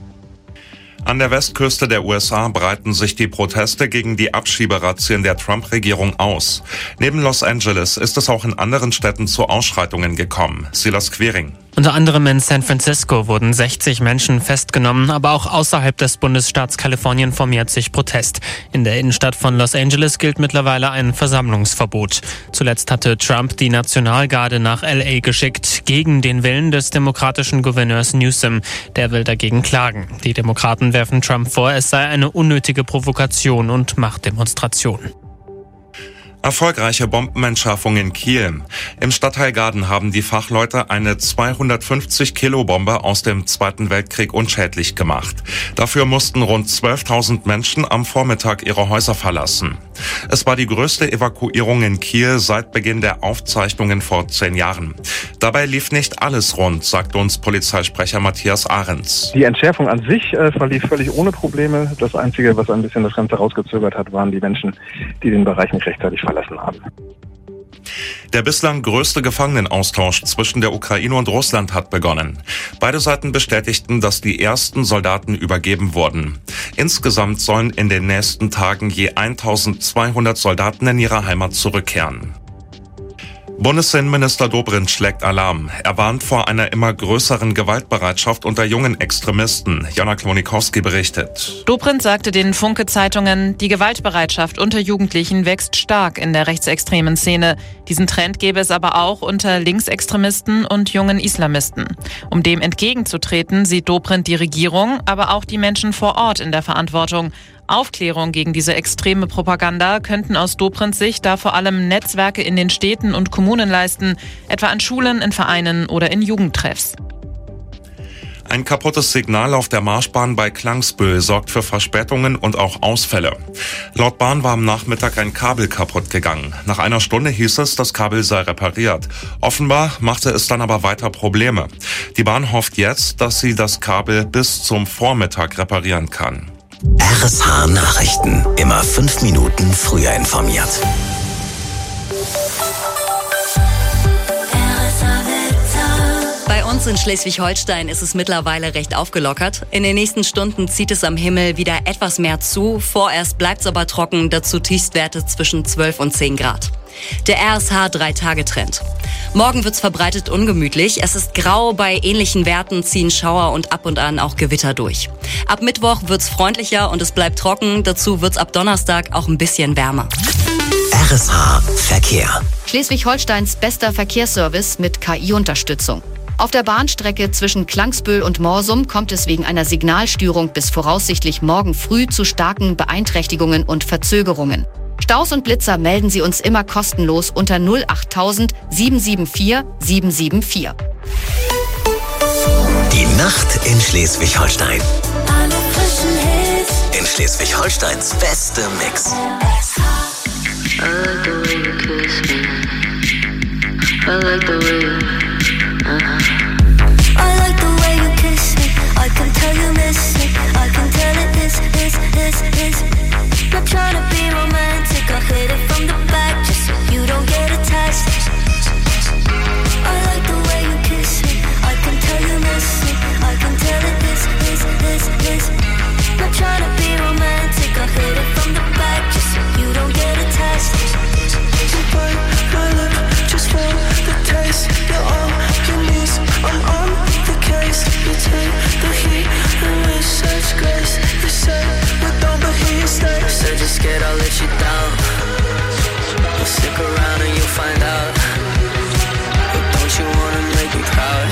An der Westküste der U S A breiten sich die Proteste gegen die Abschieberazzien der Trump-Regierung aus. Neben Los Angeles ist es auch in anderen Städten zu Ausschreitungen gekommen. Silas Quering. Unter anderem in San Francisco wurden sechzig Menschen festgenommen, aber auch außerhalb des Bundesstaats Kalifornien formiert sich Protest. In der Innenstadt von Los Angeles gilt mittlerweile ein Versammlungsverbot. Zuletzt hatte Trump die Nationalgarde nach L A geschickt, gegen den Willen des demokratischen Gouverneurs Newsom. Der will dagegen klagen. Die Demokraten werfen Trump vor, es sei eine unnötige Provokation und Machtdemonstration. Erfolgreiche Bombenentschärfung in Kiel. Im Stadtteil Gaden haben die Fachleute eine zweihundertfünfzig Kilo Bombe aus dem Zweiten Weltkrieg unschädlich gemacht. Dafür mussten rund zwölftausend Menschen am Vormittag ihre Häuser verlassen. Es war die größte Evakuierung in Kiel seit Beginn der Aufzeichnungen vor zehn Jahren. Dabei lief nicht alles rund, sagt uns Polizeisprecher Matthias Ahrens. Die Entschärfung an sich äh, verlief völlig ohne Probleme. Das Einzige, was ein bisschen das Ganze rausgezögert hat, waren die Menschen, die den Bereich nicht rechtzeitig verlassen haben. Der bislang größte Gefangenenaustausch zwischen der Ukraine und Russland hat begonnen. Beide Seiten bestätigten, dass die ersten Soldaten übergeben wurden. Insgesamt sollen in den nächsten Tagen je eintausendzweihundert Soldaten in ihre Heimat zurückkehren. Bundesinnenminister Dobrindt schlägt Alarm. Er warnt vor einer immer größeren Gewaltbereitschaft unter jungen Extremisten. Jana Klonikowski berichtet. Dobrindt sagte den Funke-Zeitungen, die Gewaltbereitschaft unter Jugendlichen wächst stark in der rechtsextremen Szene. Diesen Trend gäbe es aber auch unter Linksextremisten und jungen Islamisten. Um dem entgegenzutreten, sieht Dobrindt die Regierung, aber auch die Menschen vor Ort in der Verantwortung. Aufklärung gegen diese extreme Propaganda könnten aus Dobrindts Sicht da vor allem Netzwerke in den Städten und Kommunen leisten, etwa an Schulen, in Vereinen oder in Jugendtreffs. Ein kaputtes Signal auf der Marschbahn bei Klangsbühl sorgt für Verspätungen und auch Ausfälle. Laut Bahn war am Nachmittag ein Kabel kaputt gegangen. Nach einer Stunde hieß es, das Kabel sei repariert. Offenbar machte es dann aber weiter Probleme. Die Bahn hofft jetzt, dass sie das Kabel bis zum Vormittag reparieren kann. R S H Nachrichten. Immer fünf Minuten früher informiert. Bei uns in Schleswig-Holstein ist es mittlerweile recht aufgelockert. In den nächsten Stunden zieht es am Himmel wieder etwas mehr zu. Vorerst bleibt es aber trocken, dazu Tiefstwerte zwischen zwölf und zehn Grad. Der R S H drei Tage Trend. Morgen wird's verbreitet ungemütlich. Es ist grau, bei ähnlichen Werten ziehen Schauer und ab und an auch Gewitter durch. Ab Mittwoch wird's freundlicher und es bleibt trocken. Dazu wird's ab Donnerstag auch ein bisschen wärmer. R S H Verkehr. Schleswig-Holsteins bester Verkehrsservice mit K I-Unterstützung. Auf der Bahnstrecke zwischen Klangsbühl und Morsum kommt es wegen einer Signalstörung bis voraussichtlich morgen früh zu starken Beeinträchtigungen und Verzögerungen. Staus und Blitzer melden Sie uns immer kostenlos unter null achttausend sieben sieben vier sieben sieben vier. Die Nacht in Schleswig-Holstein. Alle frischen Hits. In Schleswig-Holsteins beste Mix. I like the way you kiss me. I like the way you, uh-huh. I like the way you kiss me. I can tell you miss it. I can tell it is, is, is, is. Not trying to be romantic. I hit it from the back just so you don't get attached. I like the way you kiss me. I can tell you miss it. I can tell it is, is, is, is. Not trying to be romantic. I hit it from the back just so you don't get attached. You bite my lip just for the taste. You're on your knees, I'm on the case. You take the heat and with such grace. You say we're done, but he stays. Said you're scared I'll let you down. Well, stick around and you'll find out. But don't you wanna make me proud?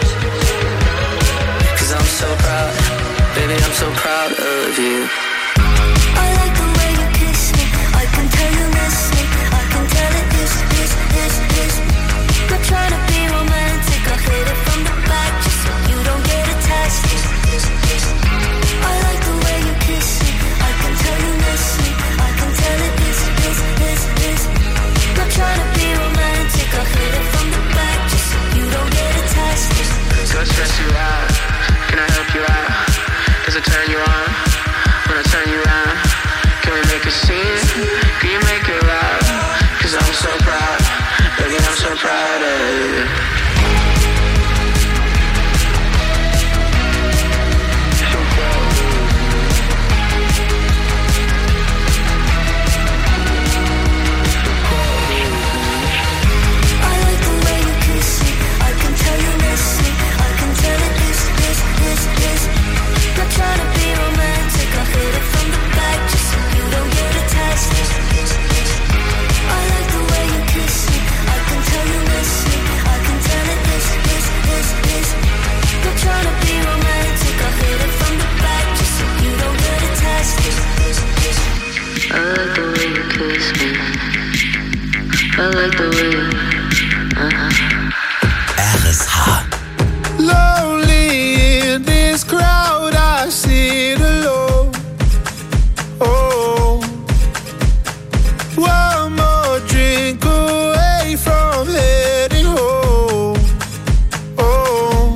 Cause I'm so proud. Baby, I'm so proud of you. I like the way you kiss me. I can tell you miss me. I can tell it is, is, is, is. Not trying to be romantic. I hit it from the back just so Does it turn you on when I turn you around? Can we make a scene? Can you make it loud? Cause I'm so proud, baby, I'm so proud of you. Trying to be romantic, I hit it from the back just so you don't get attached. I like the way you kiss me, I can tell you miss me, I can tell it this, this, this, this. Not trying to be romantic, I hit it from the back just so you don't get attached. I like the way you kiss me, I like the way you, uh-huh. R S H. Lonely in this crowd, I sit alone. Oh, one more drink away from heading home. Oh,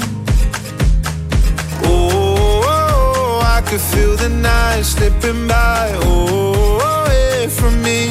oh, oh, I could feel the night slipping by. Oh, away from me.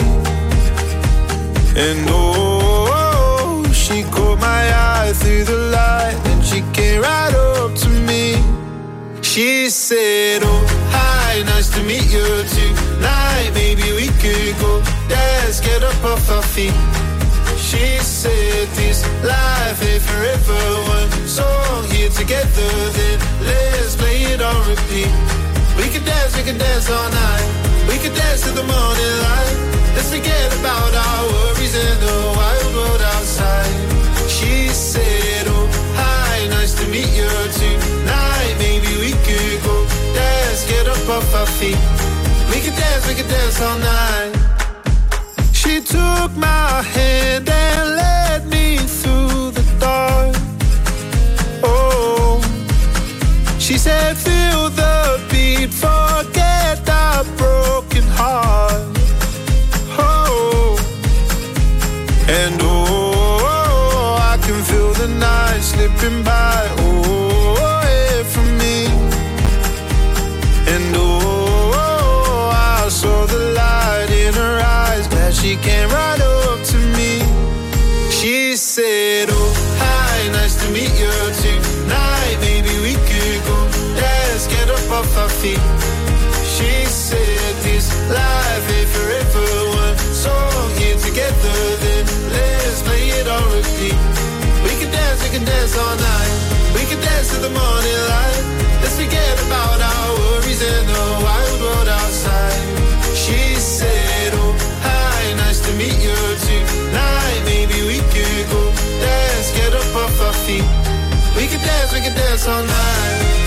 And oh, she caught my eye through the light, and she came right up to me. She said, oh, hi, nice to meet you tonight. Maybe we could go dance, get up off our feet. She said, this life ain't forever. One song here together, then let's play it on repeat. We could dance, we could dance all night. We could dance till the morning light. Let's forget about our worries and the wild world outside. She said, oh, hi, nice to meet you tonight. Maybe we could go dance, get up off our feet. We could dance, we could dance all night. She took my hand and led me through the dark. Oh, she said, feel the beat, forget our broken heart. Oh, and oh, I can feel the night slipping by. Oh, away from me. And oh, I saw the light in her eyes, glad she came right up to me. She said, oh, hi, nice to meet you tonight. Maybe we could go dance, get up off our feet. She said, this life ain't forever. One song here together, then let's play it on repeat. We can dance, we can dance all night. We can dance till the morning light. Let's forget about our worries and the wild world outside. She said, oh, hi, nice to meet you tonight. Maybe we could go dance, get up off our feet. We can dance, we can dance all night.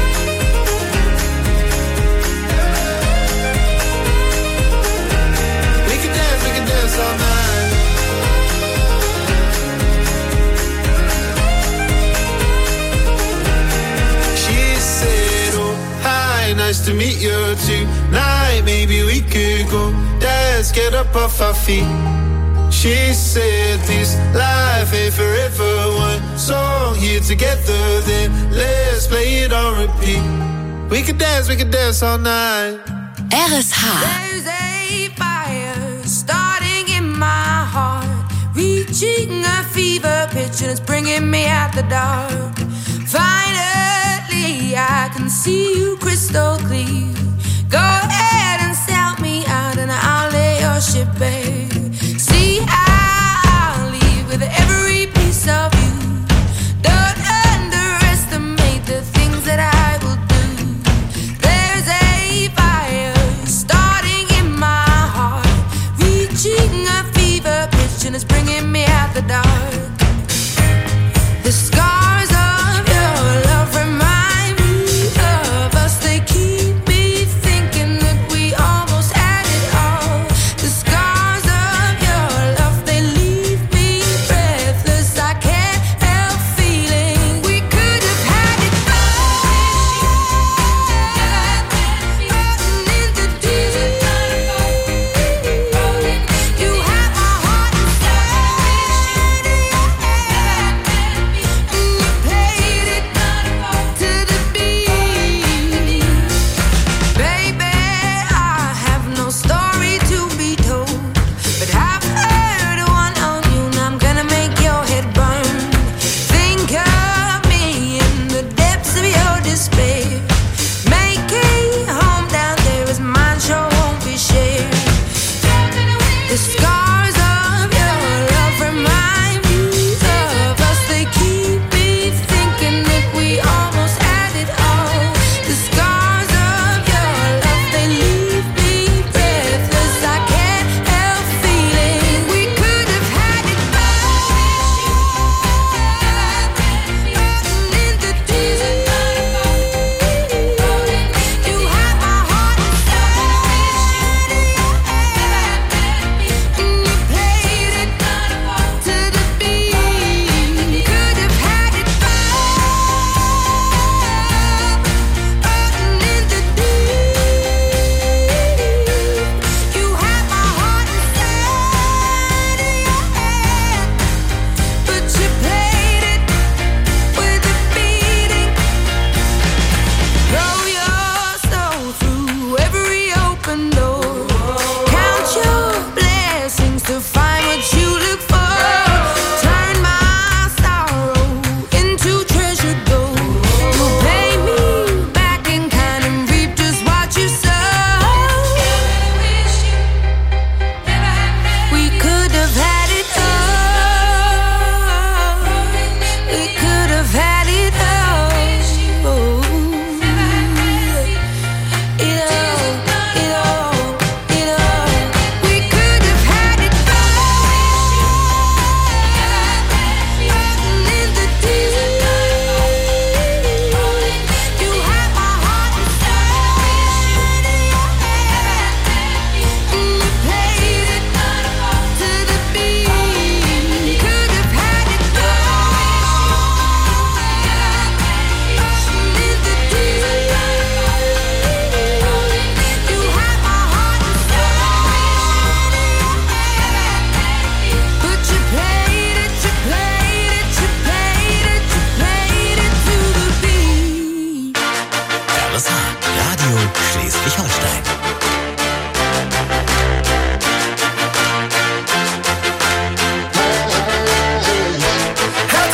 Dance all night. She said, oh, hi, nice to meet you tonight. Maybe we could go dance, get up off our feet. She said, this life ain't forever. One song here together, then let's play it on repeat. We could dance, we could dance all night. R S H. There's a fire starting in my heart, reaching a fever pitch, and it's bringing me out the dark. Finally, I can see you crystal clear. Go ahead and sell me out, and I'll lay your ship bare. See, I'll leave with every piece of you. Don't underestimate the things that I will do. There's a fire starting in my heart, reaching a fever pitch, and it's bringing me out the dark. The scars of your love remind me of us. They keep me thinking that we almost had it all. The scars of Schleswig-Holstein.